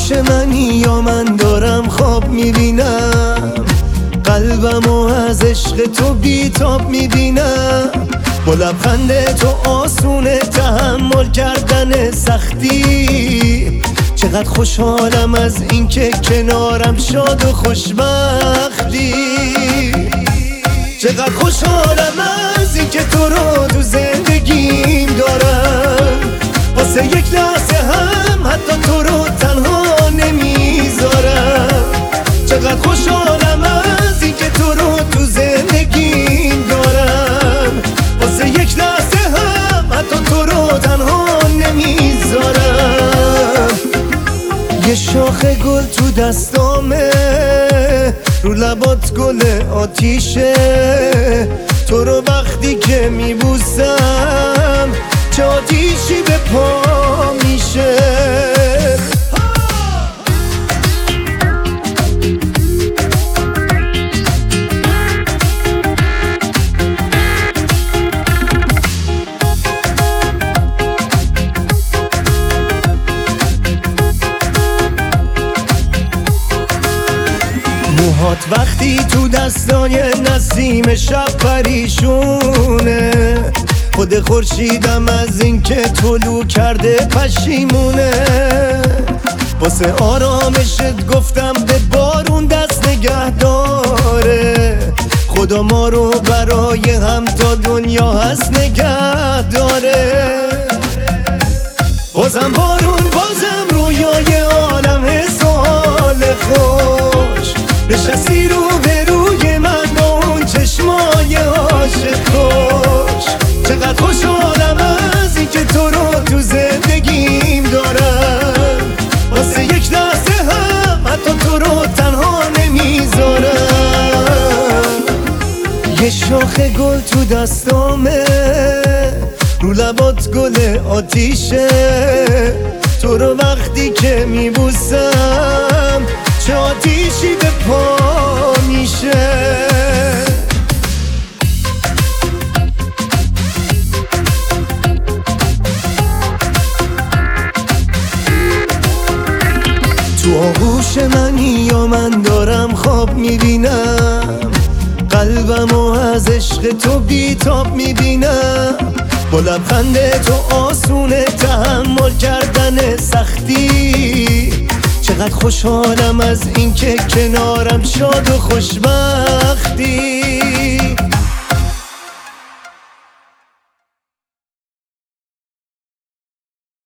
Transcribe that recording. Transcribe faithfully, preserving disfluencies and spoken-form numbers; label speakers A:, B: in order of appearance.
A: آغوش منی یا من دارم خواب میبینم، قلبمو از عشق تو بیتاب میبینم. با لبخند تو آسونه تحمل کردن سختی. چقدر خوشحالم از اینکه کنارم شاد و خوشبختی. چقدر خوشحالم از اینکه تو رو تو زندگیم دارم. واسه یک لحظه هم حتی تو رو تنها نمیذارم. چقدر خوشحالم از اینکه تو رو تو زندگیم دارم. واسه یک لحظه هم حتی تو رو تنها نمیذارم. یه شاخه گل تو دستامه، رو لبات گل آتیشه. تو رو وقتی که میبوسم چه آتیشی به پا میشه. موهات وقتی تو دستای نسیم شب پریشونه. خود خورشیدم از اینکه طلوع کرده پشیمونه. واسه آرامشت گفتم به بارون دست نگه داره. خدا ما رو برای هم تا دنیا هست نگه داره. بازم بارون بازم رویای عالم حال خوش. نشستی رو به روی من با اون چشمای عاشق کش. چقدر خوشحالم از اینکه تو رو تو زندگیم دارم. واسه یک لحظه هم حتی تو رو تنها نمیذارم. یه شاخه گل تو دستامه، رو لبات گل آتیشه. تو رو وقتی که میبوسم چه آتیشی به پا میشه. تو آغوش منی یا من دارم خواب میبینم، قلبمو از عشق تو بیتاب میبینم. با لبخند تو آسونه تحمل کردن سختی. چقدر خوشحالم از اینکه کنارم شاد و خوشبختی.